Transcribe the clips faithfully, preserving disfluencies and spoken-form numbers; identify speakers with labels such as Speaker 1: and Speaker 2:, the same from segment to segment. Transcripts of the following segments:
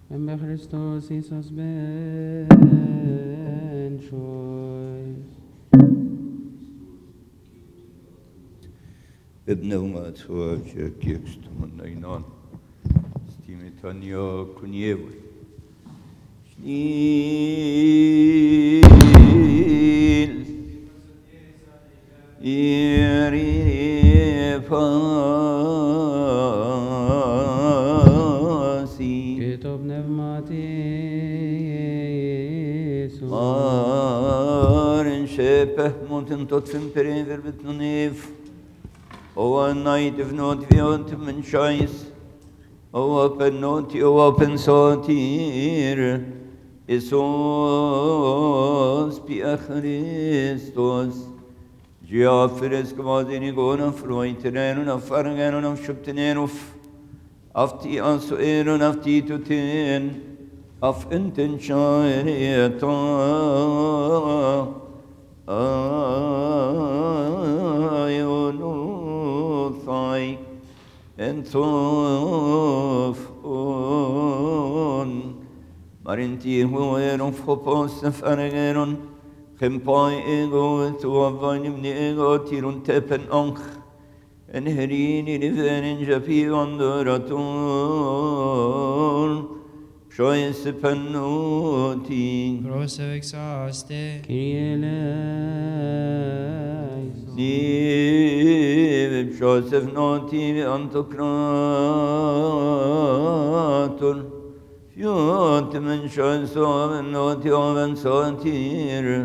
Speaker 1: Med Kristus Jesus ben choice.
Speaker 2: Bibnelma to Kirkst Munainon, Stimitania Kuniewe. Shnil Irifasi
Speaker 1: Kitob Nevmati
Speaker 2: Maren Shepeh Monten Totfim Perever Bitnunif O night of not beyond men shines O open not o open sotir Isos Pia Christos Geoffres Gvadini Gona Freuteren of Fargan of Shupteneruf Afti Ansueron of Titutin of Intention Ayonu En tof on Marinti hueron fopos fargeron Kempai ego tu avanim nego tirun tepen onch En herini nivenin japi ondoraton Shoyes penoti
Speaker 3: Grosso exhauste.
Speaker 1: Kyrie eleison.
Speaker 2: Div Joseph noti antokrator Fiot men shoysom noti oven sotir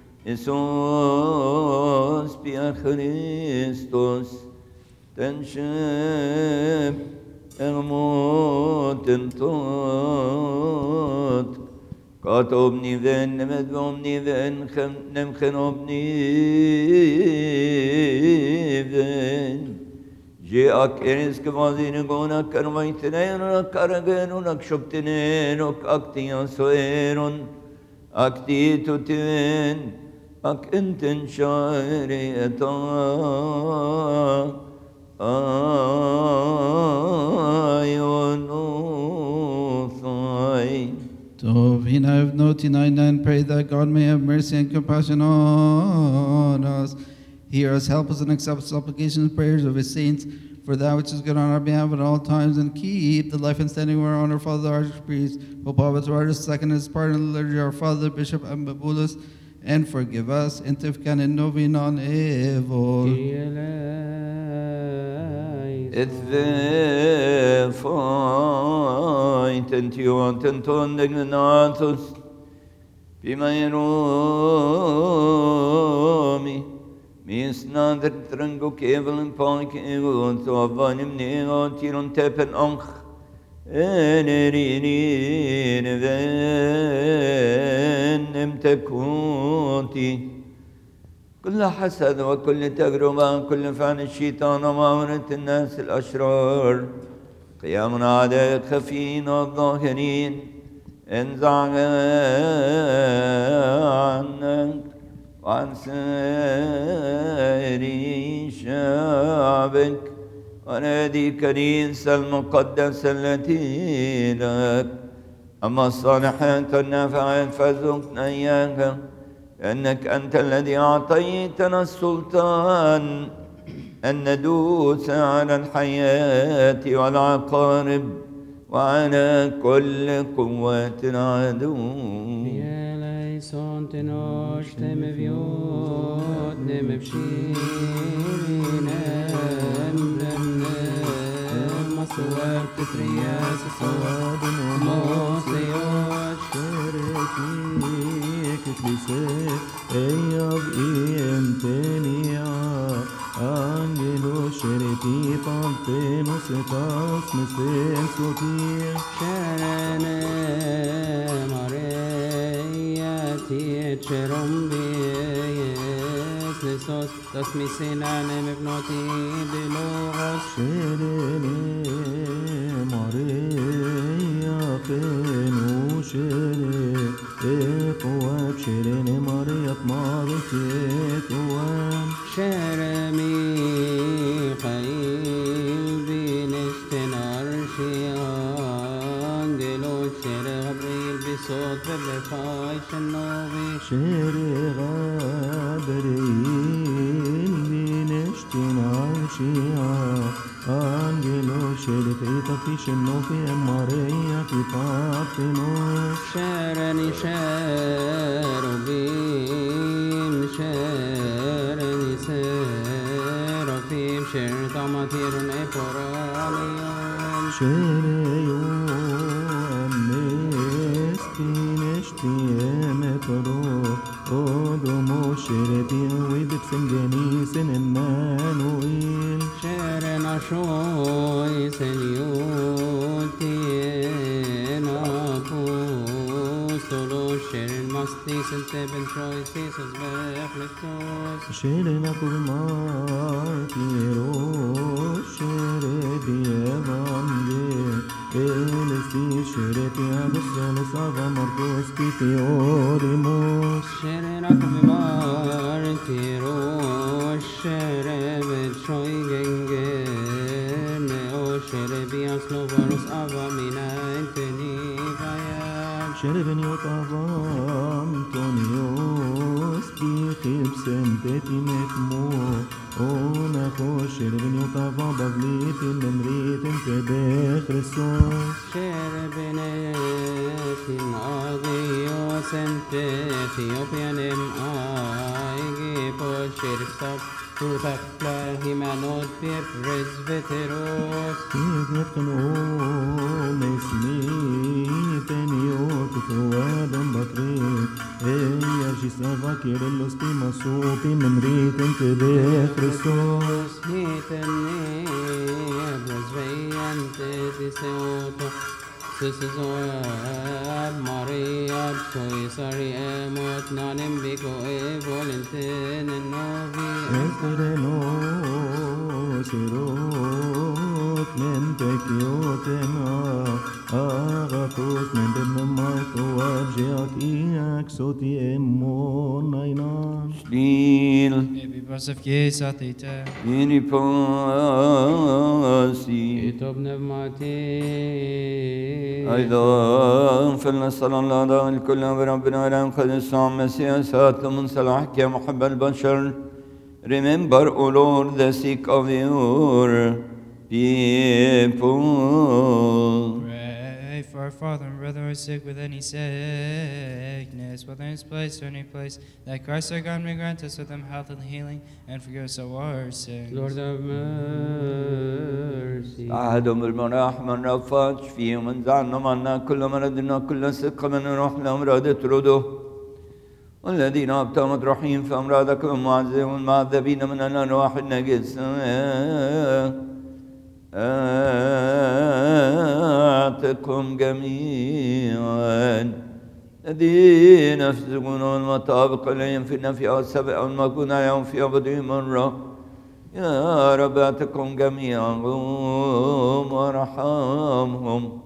Speaker 2: Isos pia Christos Tenshep Ermoten tot Kat obni ven nemed omni ven nemchen obni ven Je ak enes kevazine gona karvaitenen ak karagen ak shoptenen ak aktiyan soeron akti tutin ak enten shari eta
Speaker 3: Tov, in I have noted ninety-nine, pray that God may have mercy and compassion on us. Hear us, help us, and accept supplications and prayers of his saints, for that which is good on our behalf at all times, and keep the life and standing of our honor, Father, the Archpriest, Pope Abbas, second his part in the liturgy, our Father, Bishop Ambabulus, and forgive us, intif canon novinon evol.
Speaker 1: Kyrie eleison.
Speaker 2: Et ve tentiuant tenton degnatus Pimaeromi Mis nader trango kevel en paikevel To avanim nego tiron tepen anch Enerini nevenem tekunti كل حسد وكل تجربة كل فعل الشيطان ومؤونة الناس الأشرار قيامنا على خفين الظاهرين انزع عنك وعن سائر شعبك ونادي كنيسة المقدسة التي لك أما الصالحات والنافعات فارزقنا إياها لأنك أنت الذي أعطيتنا السلطان أن ندوس على الحياة والعقارب وعلى كل قوات العدو.
Speaker 1: Kyrie eleison tenosh temeviot nemevshirinem lemnem masuar tetrias sod moseyot
Speaker 4: Eyav impenia Angelo shereti pantenos etas mesen sotir
Speaker 1: Sherene Maria Tietcherum Bies Nesos Tas Misinane Mevnoti Bilogos
Speaker 4: Sherene Maria Fenu Shere Ekoak Sherene Maria Tmarit Ekoak
Speaker 1: Sheremi Chail Binishten Arshi Angelo Sherene النوبي
Speaker 4: شيري غابرين بنشتين عشيعة أنجلو شيري تيتا في شنو في أماريا في بابتنوس
Speaker 1: شارني شاربين شارني سيرفيم شير طماطير إبرانيون
Speaker 4: شيريو أمستي نشتي مبرو أودمو شيرتي ويدك سنجني سنمانويل
Speaker 1: شارنا شوي سنيوتي نابوستولو شير المستي سنتبن شوي سيسوس بخلقتوس
Speaker 4: شيرنا كل شيرتي أبانجي إلسي شيرتي أبسل صغى مرقوس بيتيوريموس
Speaker 1: شيرنا كبمارتيرو شربت شوي جنجن او شربي أصلو بروس أبا من أنتني غياب
Speaker 4: شربن يطعم تونيوس بيخيب سمتتي مكمو أنا خوش شربن يطعم ببليت الممريت انت بخرسوس
Speaker 1: شربنا في أغيوس انت ثيوبيان ام آيجي بوشير سب توتك لاهي منود ببرزبتروس
Speaker 4: كيف نتقنون اسمي تنيوت ثوابا بطريق إيا جي سافا كيرلوس بمسوطي ممريت انت بخرسوس
Speaker 1: هيتني برزبيان تتسوتو سيسوزوار ماريا شوي ساري اموت نانم بيكو اي فولنتين النوبي
Speaker 4: استرنو سيروت من تكيوتنا أغاقوس من دم مايكو أبجيك إياك صوتي إمون ناينان
Speaker 2: شليل
Speaker 5: Ebi basaf kiesa tita.
Speaker 2: إني باسي
Speaker 1: كتب نبماتي
Speaker 2: أيضا فلنسأل الله داء الكل بربنا إلى قدس عام سياسات من صلاحك يا محب البشر. Remember, O Lord, the sick of your people.
Speaker 5: Pray for our father and brother who is sick with any sickness, whether in this place or any place, that Christ our God may grant us with them health and healing, and forgive us our sins.
Speaker 1: Lord have mercy.
Speaker 2: عهدهم بالمراح من رفات شفيهم من زعنا عنا كل مرضنا كل سقة من روح الأمراض ترده والذين أبتمت رحيم في أمراضك والمعذبين من الأرواح النجس آتكم جميعا الذين يفسقون المطابق عليهم في النفي أو السبع أو المكون عليهم في أبدي مرة يا رب أتكم جميعهم وارحمهم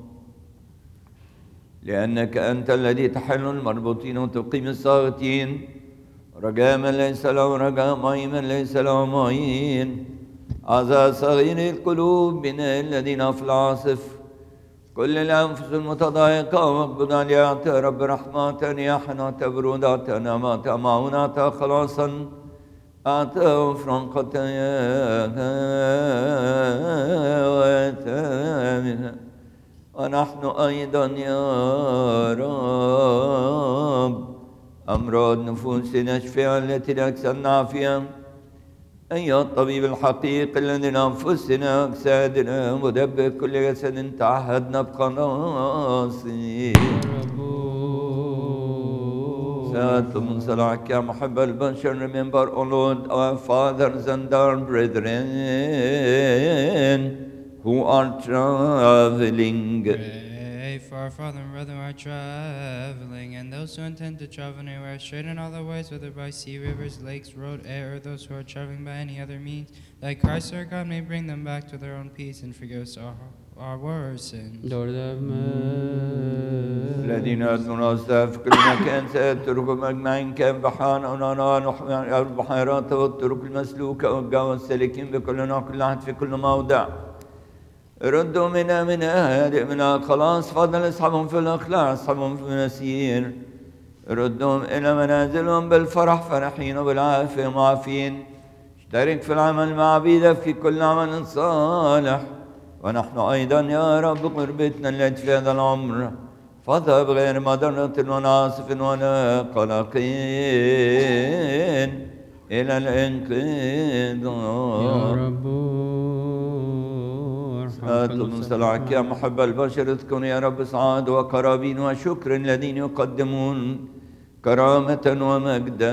Speaker 2: لأنك أنت الذي تحل المربوطين وتقيم الساقطين رجاء من ليس له رجاء معين من ليس له معين عزا صغير القلوب من الذين في العاصف كل الأنفس المتضايقة ومقبض عليها رب رحمة يا حنات برودات نعمات معونات خلاصا أعطاه فرنقة وتامها ونحن أيضا يا رب أمراض نفوسنا اشفيها التي لأكسرنا عافية أيها الطبيب الحقيقي الذي لأنفسنا أجسادنا مدبر كل جسد تعهدنا بخلاصه سألتم من صلاحك يا محب البشر. Remember, O Lord, our fathers and our brethren who are traveling.
Speaker 5: Pray for our father and brother who are traveling, and those who intend to travel anywhere, straight in all the ways, whether by sea, rivers, lakes, road, air, or those who are traveling by any other means, that Christ our God may bring them back to their own peace and forgive us our, our worst sins.
Speaker 1: Lord have mercy.
Speaker 2: الذين أدنوا في كل مكان سيتركهم أجمعين كان بحان ونرى البحيرات والطرق المسلوكة والجو السالكين بكل نوع كل أحد في كل موضع. ردوا منا من هادئ منا خلاص فضل اصحابهم في الأخلاق اصحابهم في المسير ردهم إلى منازلهم بالفرح فرحين وبالعافية معافين. اشترك في العمل مع عبيدك في كل عمل صالح. ونحن أيضا يا رب قربتنا التي في هذا العمر فاضها بغير مضرة وناصف ولا قلق إلى الانقضاء.
Speaker 1: يا رب
Speaker 2: أطلب صلاحك يا محب البشر اذكر يا رب سعاد وقرابين وشكر الذين يقدمون كرامة ومجدا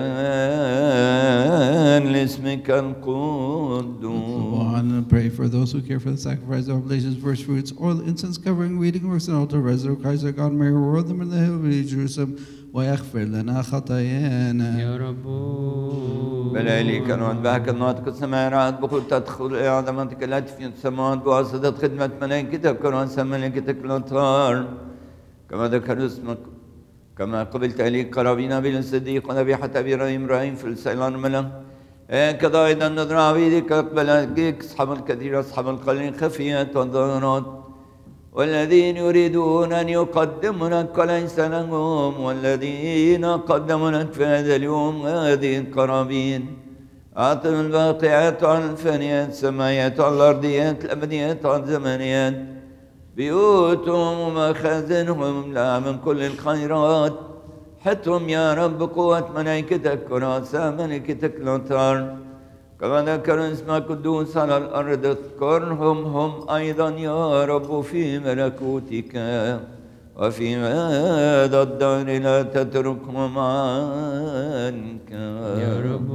Speaker 2: لاسمك القدوس.
Speaker 3: And pray for those who care for the sacrifice of oblations, first fruits, oil, incense, covering, reading works, and altar, resurrect Christ our God, may reward them in the hill of Jerusalem, ويغفر لنا خطايانا.
Speaker 1: يا رب
Speaker 2: بلاليك ونبهك الناطق السماوات بقول تدخل إلى عظمتك التي في السماوات بواسطة خدمة ملائكتك ورؤساء ملائكتك الأطهار كما ذكر اسمك كما قبلت إليك قرابين أبي الصديق وذبيحة أبي إبراهيم إبراهيم في السيلان الملأ هكذا أيضا نذر عبيدك أقبل أديك أصحاب الكثير أصحاب القليل خفيات والظاهرات والذين يريدون أن يقدموا لك وليس لهم والذين قدموا لك في هذا اليوم هذه القرابين أعطهم الباقيات على الفانيات السمايات على الأرضيات الأبديات على الزمانيات بيوتهم ومخازنهم لا من كل الخيرات حتهم يا رب قوة ملائكتك ورؤساء ملائكتك الأطهار كما ذكر اسمك قدوس على الأرض اذكرهم هم أيضا يا رب في ملكوتك وفي هذا الدهر لا تتركهم عنك
Speaker 1: يا رب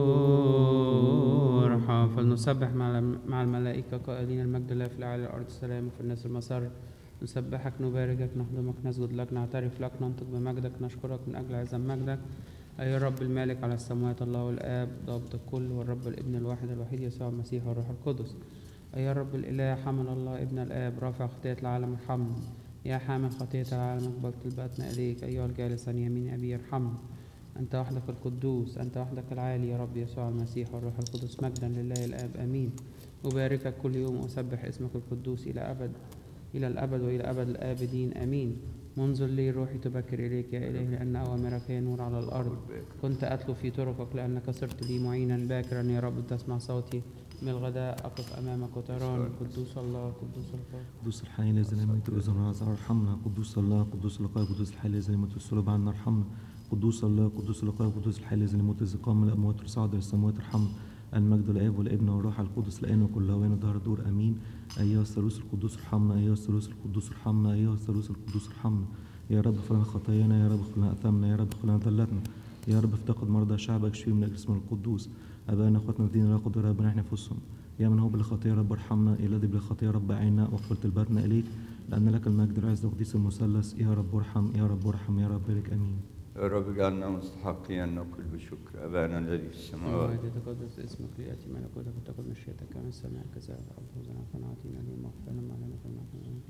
Speaker 1: ارحم. فلنسبح مع مع الملائكة قائلين المجد لله في الأعلى الأرض السلام وفي الناس المسار. نسبحك نباركك نخدمك نسجد لك نعترف لك ننطق بمجدك نشكرك من أجل عظم مجدك أي الرب المالك على السماوات الله الآب ضابط الكل والرب الابن الواحد الوحيد يسوع المسيح والروح القدس أي الرب الإله حمل الله ابن الآب رافع خطية العالم ارحمنا يا حامل خطية العالم اقبل طلباتنا إليك أيها الجالس عن يمين أبي ارحمنا أنت وحدك القدوس أنت وحدك العالي يا رب يسوع المسيح والروح القدس مجدا لله الآب آمين. أباركك كل يوم وأسبح اسمك القدوس إلى أبد إلى الأبد وإلى أبد الآبدين آمين. منذ لي روحي تبكر إليك يا إلهي لأن أوامرك هي نور على الأرض. كنت أتلو في طرقك لأنك صرت لي معينا باكرا يا رب تسمع صوتي من الغداء أقف أمامك وتراني. قدوس الله قدوس الله
Speaker 4: قدوس الحي الذي لا يموت إذن ارحمنا. قدوس الله قدوس اللقاء قدوس الحي الذي لا يموت الصلب عنا ارحمنا. قدوس الله قدوس اللقاء قدوس الحي الذي لا يموت إذ قام من الأموات وصعد إلى السماوات ارحمنا. المجد للآب والابن والروح القدس الآن وكل أوان ظهر دور آمين. أيها الثالوث القدوس ارحمنا أيها الثالوث القدوس ارحمنا أيها الثالوث القدوس ارحمنا. يا رب اغفر لنا خطايانا يا رب اغفر لنا أثامنا يا رب اغفر لنا ذلتنا يا رب افتقد مرضى شعبك اشفيهم من أجل اسمك القدوس. أبانا أخواتنا الذين لا قدر ربنا احنا نفوسهم يا من هو بلا خطية رب ارحمنا يا الذي بلا خطية رب أعنا واغفر طلباتنا إليك لأن لك المجد والعز والقديس المثلث يا رب ارحم يا رب ارحم يا رب بارك آمين.
Speaker 2: يا رب اجعلنا مستحقين أن نقول بشكر أبانا الذي في السماوات
Speaker 1: يتقدس اسمك ليأتي ملكوتك وتكن مشيئتك كما في السماء كذلك على الأرض خبزنا فنعطينا اليوم واغفر لنا ما لنا كما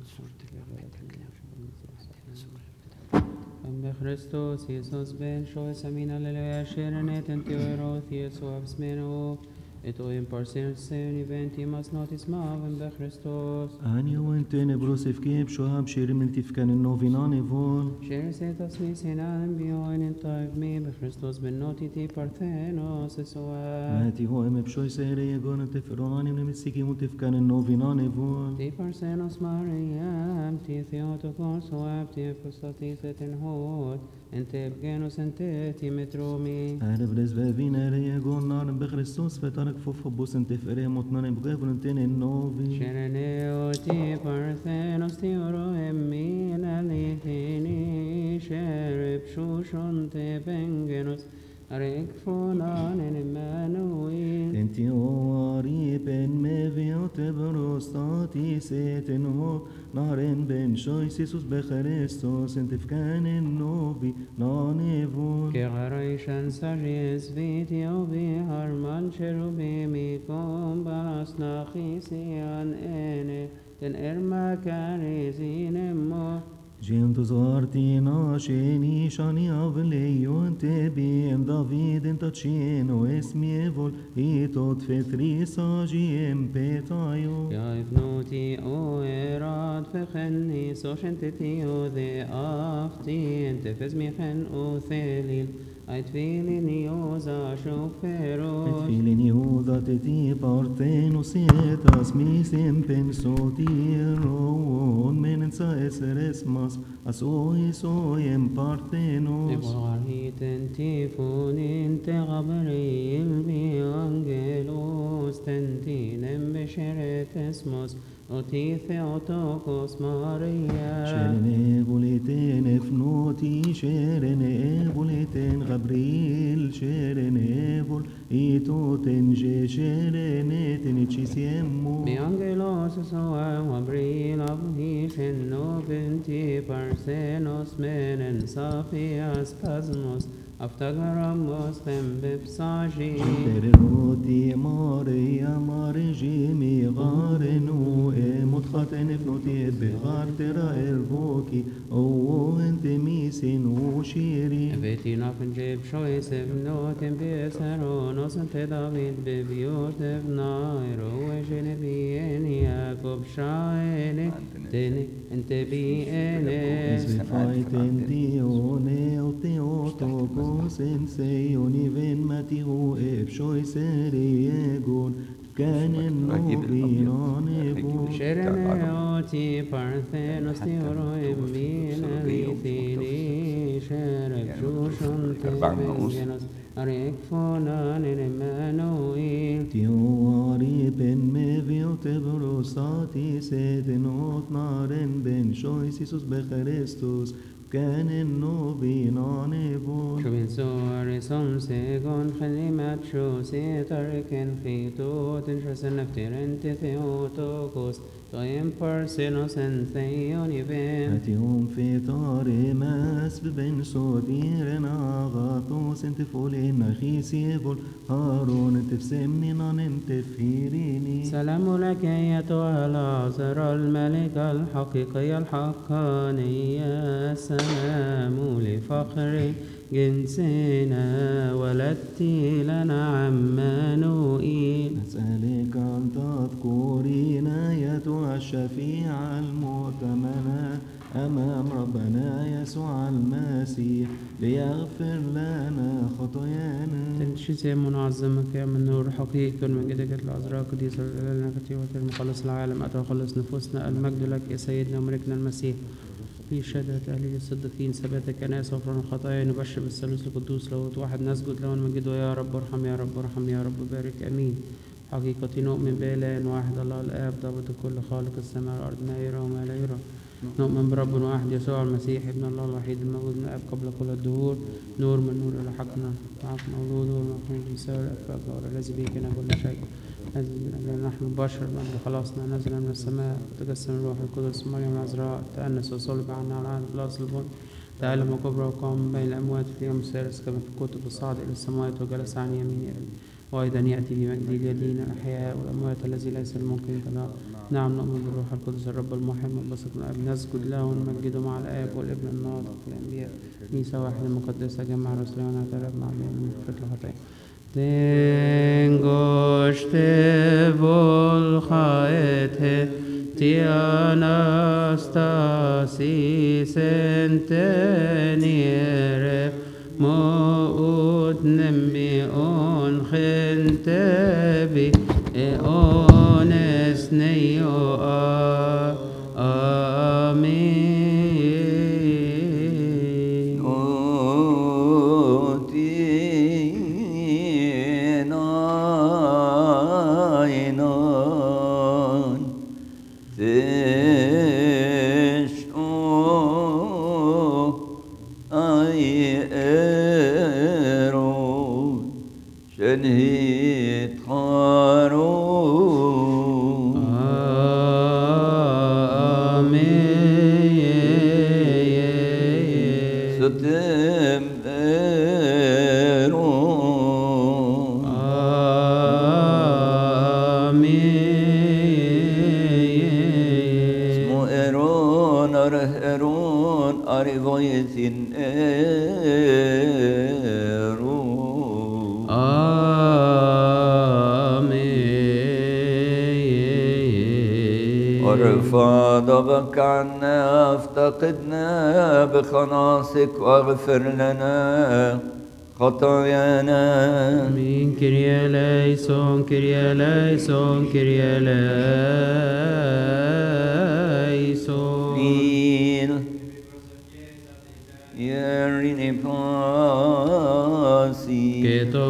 Speaker 1: أم بخريستوس يسوس بن شو سمينا لليا شيرنت انتي ويروث يسوع بسمينو اتو impartial sin eventi mas notis mavem بخريستوس
Speaker 4: أني وأنت نبروسف كيب شوهاب شير من تفكان النوفينان فول
Speaker 1: شير سيتاس مي سينان بيوين انتايف مي بخريستوس بن نوتي تي بارثينوس سوا
Speaker 4: ماتي هو أم بشوي سيري يقول تفروناني من مسيكي متفكان النوفينان فول
Speaker 1: تي بارثينوس مريم تي ثيوتوكوس واب تي فستاتي ستنهود انت بجينوس انت تي مترومي
Speaker 4: أنا بلز بابينا لي يقول نار بخريستوس فترك فوف بوس انت فريه مطنان بقابل انتين النوفي
Speaker 1: شرنيو تي بارثينوس تي ورو امين اليثيني شرب شوشون تي بنجنوس أريك فلان المانويل
Speaker 4: انتي واري بن مفيو تبروستاتي سيتنهو نارن بن شوي سيسوس بخريستوس انت فكان النوفي نانيفون
Speaker 1: كي غريشان سجيس فيديو بيهار منشرو بيميكم براسنا خيسيان إني تن إرما كاريزين امو
Speaker 4: جيمتو زارتي ناشيني شاني أفليون تبين دافيد انت تشينو اسمي فول ايتوت فتري ساجي ام بيتايو
Speaker 1: يا ابنوتي او إراد فخني سوشن تتيو ذي أفتي انت فزميخن أوثيليل أتفيلي يوزا شوفيروس
Speaker 4: Filin Iuda te ti partenus ietas misim pensotiron menensa eseresmas as ois oiem partenos.
Speaker 1: إبراهيت تنتيفون انت غبريل بأنجلوس تنتين بشرة اسموس أوتي ثيوتوكوس ماريا
Speaker 4: Sherene buliten efnoti, sherene buliten Gabriel, sherene bul itoten je sherene teniciesiemu.
Speaker 1: بأنجلوس سوا وبريل أبهيش إنو بنتي بارسينوس من صافياس كازموس أفتقرموس خم ببساجي
Speaker 4: Terroti Maria Marigimi Garenu Emot Khaten Fnoti Begar Tera Ervoki O Ente Misin Ushiri
Speaker 1: بيتينا بنجيب شويس بنوت بيسرونوس انت دافيد ببيوت بنايرو وجنبيين ياكوب شايني تني انت بييني
Speaker 4: Esvefaiten Dione O Theotokos Enseioni Ven Matihu Epshoi Seriegon Canen Novinon Evon
Speaker 1: شرنيوتي بارثينوس تيورويم بينا ريثيني شرب جوشن تبنجنوس أريك فونان المانويل
Speaker 4: Tioari ben mevio tebrosati sedenot naren ben shois Isus becharestos canen novinan evon.
Speaker 1: شو من سور سون سيغون خليمات شو سيتركن خيتو تنشرسن نفتر انت ثيوتوكوس طيب بارسينوس انثيون يبين
Speaker 4: Atium fetare mas ben sodiren agatos entefolin achisievol haron entefsemni nan entefirini.
Speaker 1: سلام لك أيتها العذراء الملكة الحقيقية الحقانية السلام لفخر جنسنا ولدت لنا عمانوئيل
Speaker 4: نسألك أن تذكرينا أيتها الشفيعة المؤتمنة أمام ربنا يسوع المسيح ليغفر لنا خطايانا.
Speaker 1: تنشيسي منعظمك يا من نور حقيقي المجدك العذراء قديسة لنا كتيبة المخلص العالم أتى خلص نفوسنا المجد لك يا سيدنا وملكنا المسيح في شهادة أهل الصديقين ثبات كنائس غفران الخطايا نبشر بالثالوث القدوس لوت واحد نسجد له ونمجده يا رب ارحم يا رب ارحم يا رب بارك آمين. حقيقة نؤمن بإله واحد الله الآب ضابط كل خالق السماء والأرض ما يرى وما لا يرى. نؤمن برب واحد يسوع المسيح ابن الله الوحيد الموجود من الآب قبل كل الدهور نور من نور لحقنا معك مولود والمخلوق بسبب الأفاق والذي به كان كل شيء هذه من أجل نحن بشر من خلاصنا نزل من السماء وتجسم الروح القدس مريم العذراء تأنس وصلب عنا على عهد الأصل البن تعلم وكبر وقام بين الأموات في يوم الثالث كما في الكتب الصعد إلى السماوات وجلس عن يمين وأيضا يأتي بمجد اليدين الأحياء والأموات الذي ليس الممكن قضاء. نعم نؤمن بالروح القدس الرب المحب والبسط من الأب نسجد له ونمجده مع الآب والابن الناطق والأنبياء كنيسة واحدة مقدسة جمع رسل ونعترف مع الجميع من مغفرة الخطايا. Tengošte volchaete ti anastasis enteniere mout nembi on chentebi e ones neo amin.
Speaker 2: ارفع ضبك عنا افتقدنا بخلاصك واغفر لنا خطايانا.
Speaker 1: Amin. Kyrie eleison, Kyrie eleison, Kyrie eleison.
Speaker 2: Feel Yerini Pasi
Speaker 1: كتب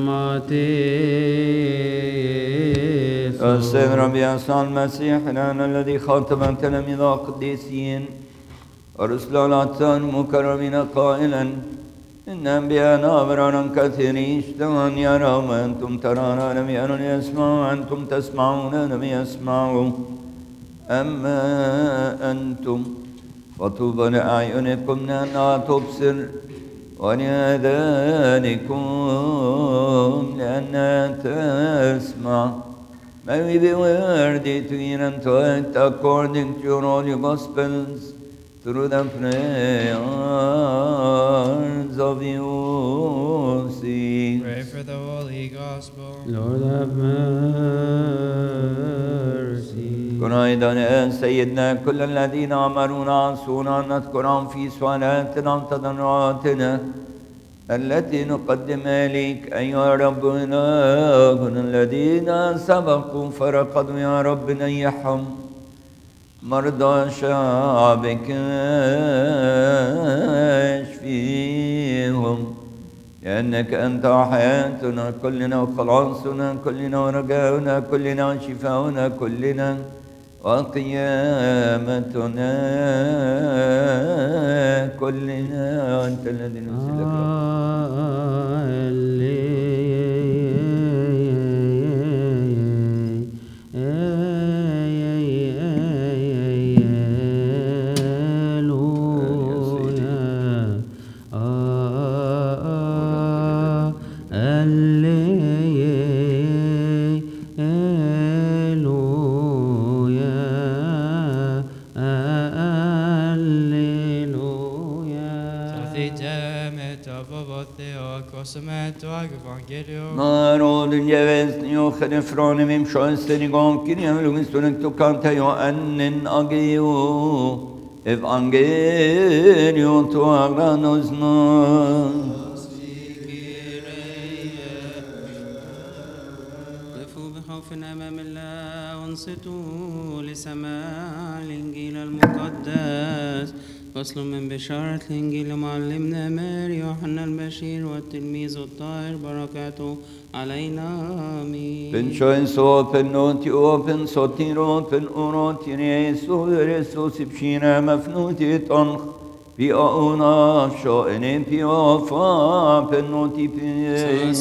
Speaker 1: نعمتي
Speaker 2: السيد ربي يسوع المسيح لنا الذي خاطب تلاميذ القديسين ورسل الأطهار المكرمين قائلا إن أنبياءنا أبرارا كثيرين اشتهوا أن يروا وأنتم ترون لم يروا يسمعوا وأنتم تسمعون لم يسمعوا أما أنتم فطوبى لأعينكم لأنها تبصر ولآذانكم لأنها تسمع. May we be worthy to hear and to act according to your holy gospels through the prayers of you.
Speaker 5: Pray for the Holy Gospel.
Speaker 1: Lord have mercy.
Speaker 2: كن أيضا يا سيدنا كل الذين أمرونا عصونا أن نذكرهم في صلاتنا وتضرعاتنا التي نقدمها لك أيها رب إلهنا. الذين سبقوا فرقدوا يا رب نيحهم مرضى شعبك اشفيهم لأنك أنت حياتنا كلنا وخلاصنا كلنا ورجاؤنا كلنا وشفاؤنا كلنا وقيامتنا كلنا وأنت الذي نرسل لك Narodun gevesni och ifrån vem sjönsten igång kring jag vill stunden du kan ta jag annen ageo evangelium to agnanos no.
Speaker 1: قفوا بخوف أمام الله وانصتوا لسماع الإنجيل المقدس. فصل من بشارة الإنجيل معلمنا ماري يوحنا البشير والتلميذ الطاهر بركاته علينا آمين.
Speaker 2: Pen sjön så pen noti och pen så tiro pen orot Jesu Jesus ibshina mafnuti ton pi auna sho ene pi afa pen noti pi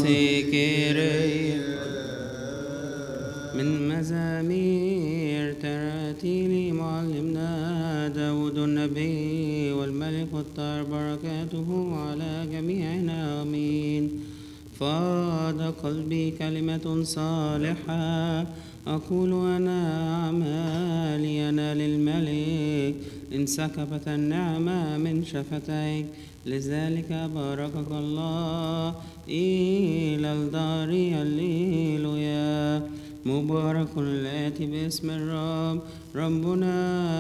Speaker 1: من مزامير تراتيل معلمنا داود النبي والملك الطاهر بركاته على جميعنا آمين. فاض قلبي كلمة صالحة أقول أنا أعمالي أنا للملك انسكبت النعمة من شفتيك لذلك باركك الله إلى الدار الليلويا. مبارك الآتي باسم الرب ربنا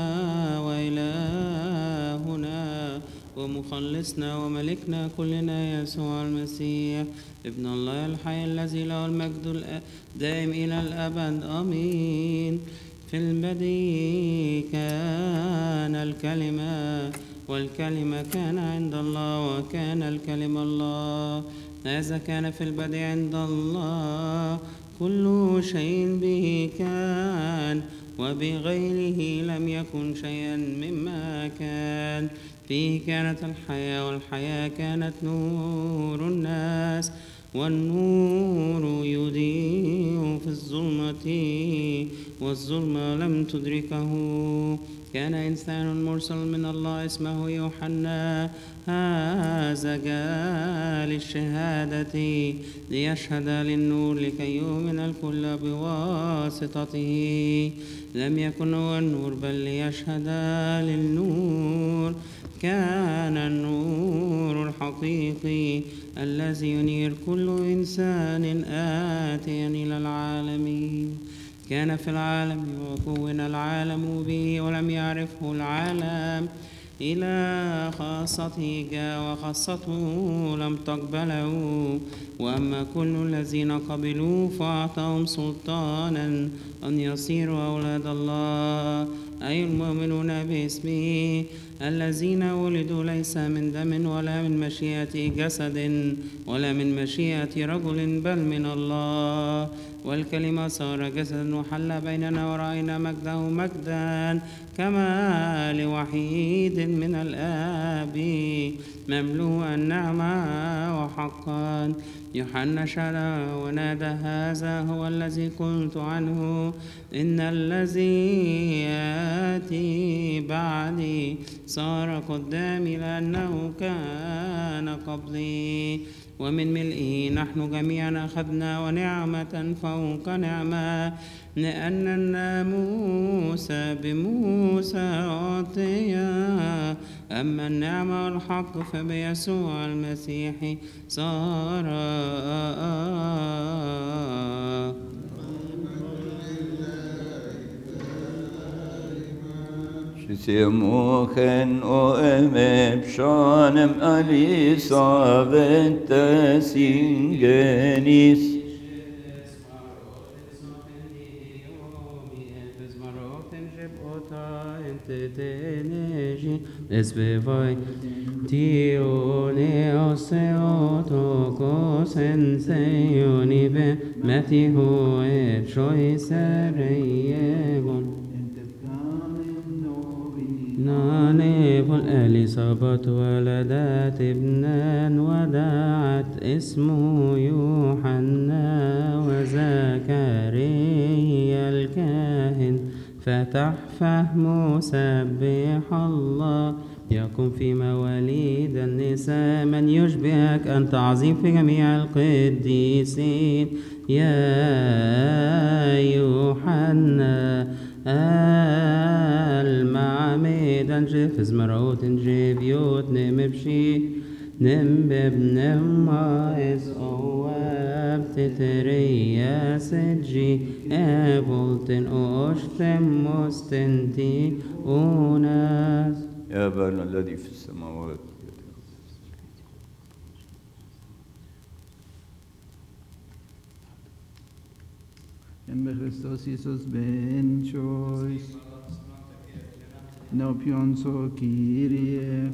Speaker 1: وإلهنا ومخلصنا وملكنا كلنا يسوع المسيح ابن الله الحي الذي له المجد الدائم إلى الأبد آمين. في البدء كان الكلمة والكلمة كان عند الله وكان الكلمة الله. هذا كان في البدء عند الله. كل شيء به كان وبغيره لم يكن شيئا مما كان. فيه كانت الحياة والحياة كانت نور الناس والنور يضيء في الظلمة والظلمة لم تدركه. كان إنسان مرسل من الله اسمه يوحنا هذا جاء للشهادة ليشهد للنور لكي يؤمن الكل بواسطته. لم يكن هو النور بل ليشهد للنور. كان النور الحقيقي الذي ينير كل إنسان آتيا إلى العالمين. كان في العالم وكون العالم به ولم يعرفه العالم، إلى خاصته جاء وخاصته لم تقبله. وأما كل الذين قبلوه فأعطاهم سلطانا أن يصيروا أولاد الله، أي المؤمنون باسمه، الذين ولدوا ليس من دم ولا من مشيئة جسد ولا من مشيئة رجل بل من الله. والكلمة صار جسدا وحل بيننا ورأينا مجده مجدا كما لوحيد من الآب مملوء النعمة وحقا. يوحنا شهد ونادى هذا هو الذي قلت عنه إن الذي يأتي بعدي صار قدامي لأنه كان قبلي. ومن ملئه نحن جميعا أخذنا ونعمة فوق نعمة، لأن الناموس بموسى أعطي، أما النعمة والحق فبيسوع المسيح صار.
Speaker 2: Simuchen o emep shanem Elisabeth singenis.
Speaker 1: Esbevai tione oseotokos enseionibe metiho et choisereiegon. نانيف الإليصابات ولدت ابنا ودعت اسمه يوحنا، وزكريا الكاهن فتح فهمه سبح الله. يكن في مواليد النساء من يشبهك أنت عظيم في جميع القديسين يا يوحنا. المعمد انجف زمروت انجف يوت نمبشي نمبب نمايز اواب تتريا سجي ابولتن اوشتم مستنتي اوناس.
Speaker 2: يا أبانا الذي في السماوات
Speaker 3: En Christos Jesus ben choice. No pionso Kyrie.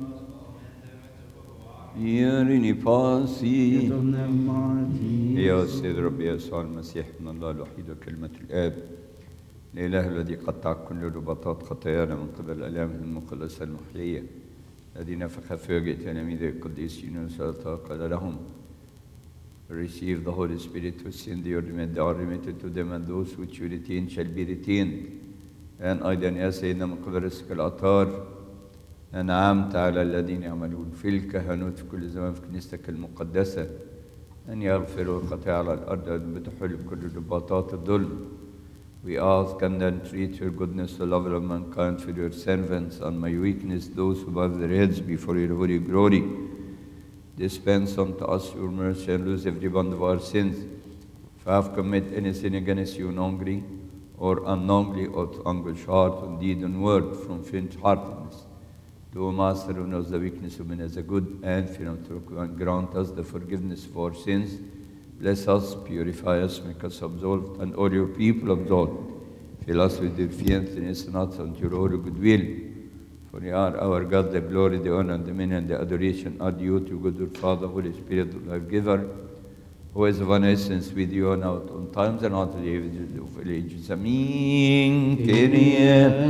Speaker 2: يرني باسي
Speaker 3: يدونا ماتي.
Speaker 2: يا سيد ربي يسوع المسيح من الله الوحيد وكلمة الآب الإله الذي قطع كل رباطات خطايانا من قبل آلامه المقدسة المحيية، الذي نفخ في وجه تلاميذ القديسين وسألتها قال لهم receive the Holy Spirit who send the ordinance they are remitted to them, and those which you retain shall be retained. الآن أيضا يا سيدنا من قبل رزق الأطهار أنعمت على الذين يعملون في الكهنوت في كل زمان في كنيستك المقدسة أن يغفروا الخطايا على الأرض بتحل كل رباطات الظلم. We ask and entreat your goodness, the love of mankind, for your servants and my weakness, those who bow their heads before your holy glory. Dispense unto us your mercy and lose every one of our sins. If I have committed any sin against you knowingly or unknowingly, or to anguish heart, and deed and word, from faint-heartedness, do, Master, who knows the weakness of men as a good and philanthropic, and grant us the forgiveness of our sins. Bless us, purify us, make us absolved, and all your people absolved. Fill us with your faith and us unto your holy goodwill. For you are our God, the glory, the honor, and the dominion, and the adoration are due to God, our Father, Holy Spirit, the life giver, who is one essence with you now at all times and unto the ages of all ages. Amen. Kyrie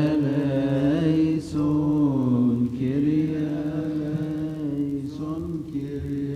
Speaker 3: eleison, Kyrie eleison, Kyrie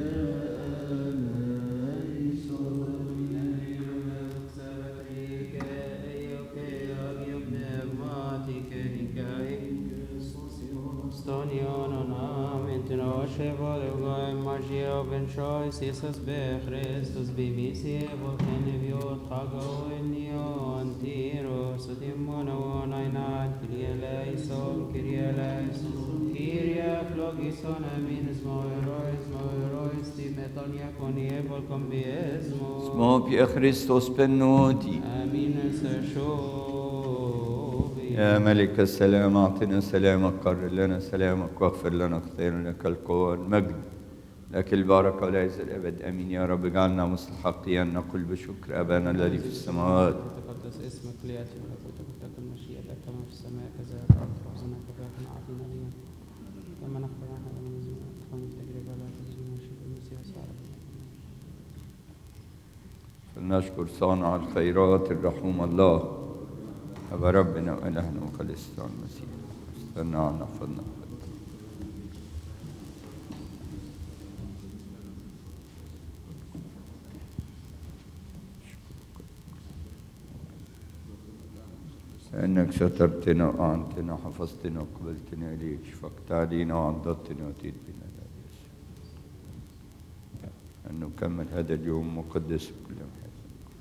Speaker 1: ben choice Jesus be Christus bibisi volcane viot hago enio antiro sotimono naina Kyrie eleison Kyrie eleison Kyrie flogison aminis moerois moerois timetonia conie volcom biesmo
Speaker 2: Smo pie Christos penoti.
Speaker 1: Amin شوبي
Speaker 2: يا ملك السلام أعطنا سلامك، قرر لنا سلامك، واغفر لنا خطايانا، لك القوة والمجد، لك البركة والعز الأبد. آمين يا رب. اجعلنا مستحقين نقول بشكر أبانا الذي في السماوات.
Speaker 1: تقدس اسمك، ليأتي ملكوتك، وتكن مشيئتك كما في السماء كذلك على الأرض. خبزنا كفافنا أعطينا اليوم كما نغفر نحن لمن يذنبنا، ولا تجربة لا تخزنا في المسيح يسوع ربنا.
Speaker 2: فلنشكر صانع الخيرات الرحوم الله أبا ربنا وإلهنا وخلصنا المسيح. استنى نحفظنا. لأنك سترتنا وأعنتنا، حفظتنا وقبلتنا إليك، شفقت علينا وعضدتنا وأتيت بنا إلى يسوع. أن نكمل هذا اليوم مقدس بكل محاسن،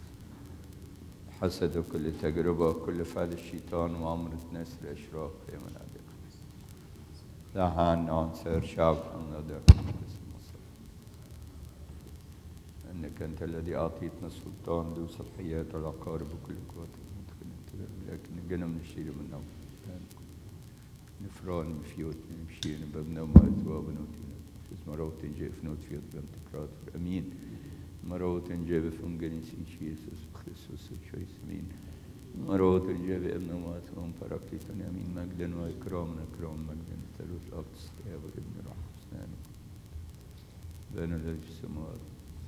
Speaker 2: حسد وكل تجربة وكل فعل الشيطان وعمرة ناس الأشراق في من عدك. دعها عنا وعن سائر شعب أمنا باسم مصر. أنك أنت الذي أعطيتنا السلطان ذو صلاحيات والعقارب وكل قوة، لكن نجينا من الشيء من نوم نفران بفيوت نمشي نببنا وما أثواب نوتنا اسم روت جاء في نوت فيوت بانتقرات أمين مروت جاء بفنجني سيشي يسوس خريستوس شوي سمين مروت جاء بأبنا وما أثواب فراكليتنا أمين مجدا وإكراما إكرام مجدا ثالوث الأقدس يا ابن روح حسنان بين الذي في السماوات.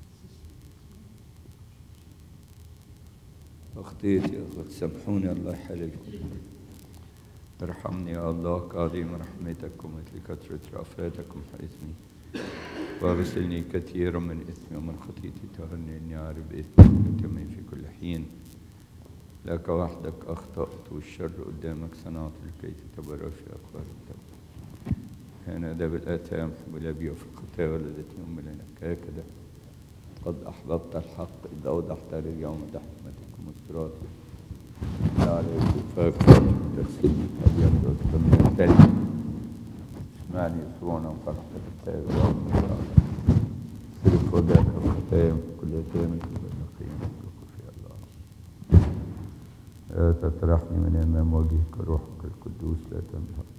Speaker 2: أخطيت يا أخوة سامحوني، الله يحللكم. ارحمني يا الله كعظيم رحمتكم مثل كثرة رأفاتكم حيثني، واغسلني كثيرا من إثمي ومن خطيتي طهرني، إني أعرف إثمي وتمي في كل حين. لك وحدك أخطأت والشر قدامك صنعت لكي تتبرر في أقوال الدم. هنا ده بالآثام حب أبي وفي الخطايا ولدتني أمي لك هكذا قد أحببت الحق إذ أوضحت لي يوم حكمتك ومسراتي لا عليك فأكثر تغسلني هدي أبدأ من التالي اسمعني يسوعنا وفرحتك التالي ويوم مسراتك سلك وداك الختام كل يتامي والنقيم وكل في الله. لا تطرحني من أمام وجهك روحك القدوس لا تنهضني.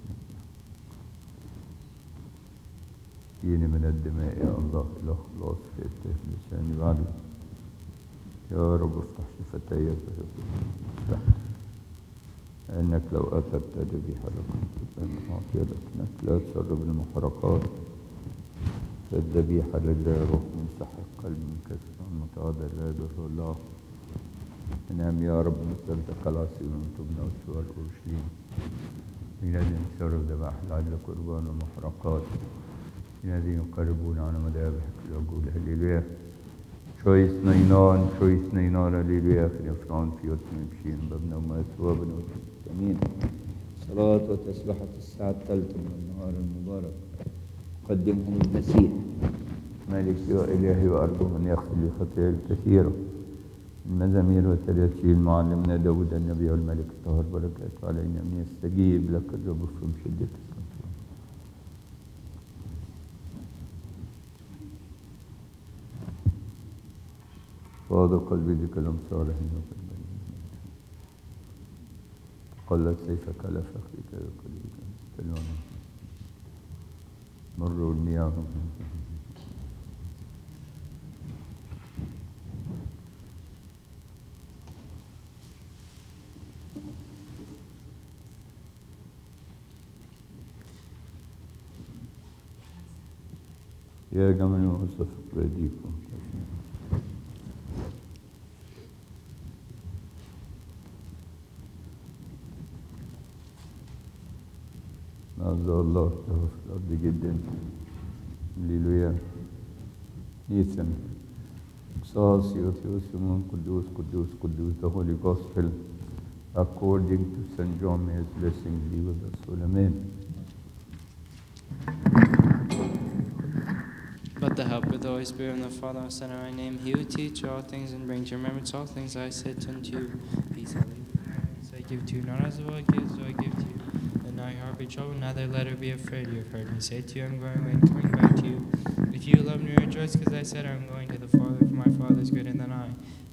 Speaker 2: اديني من الدماء يا الله إلى خلاص في افتح لساني بعدي يا رب. افتح شفتي افتح لأنك لو أثرت ذبيحة لكم فإن أعطي لك إنك لا تسرب المحرقات، فالذبيحة لله روح منسحق قلب منكسر متواضع لا يضر الله. نعم يا رب مثلتك العصير من تبنى وسوى الأورشليم من الذين سرب ذبائح العدل قربان ومحرقات الذين يقربون على مذابحك العجول. هللويا. شويس نينان شويس نينان هللويا. في الأفران في يوتم يمشين بابنا وما يسوى بنوتم. أمين. صلاة وتسبحة الساعة الثالثة من النهار المبارك قدمهم المسيح مالك وإلهي وأرجو أن يغفر لي خطاياي الكثيرة. المزامير والتراتيل معلمنا داود النبي والملك الطاهر بركاته علينا أن يستجيب لك الرب في شدتك. فاض قلبي بكلام صالحين وكلام قلت سيفك على فخذك وقلبك تلوان مروا المياه. يا جميع وصف بيديكم عز الله له في الأرض جدا. هللويا. Ethan, Excelsior Theosimon, Kudus, Kudus, Kudus, the Holy Gospel, according to Saint John, may his blessing be with us all. Amen.
Speaker 5: But the help of the Holy Spirit and the Father and Son in my name, he will teach you all things and bring to your remembrance all things I said unto you. Peace I leave. So I give to you, not as the world gives, do I give to you. And now your heart be troubled, neither let her be afraid. You have heard me say to you, I'm going away and coming back to you. If you love me, rejoice, because I said I'm going to the Father, for my Father is greater than I.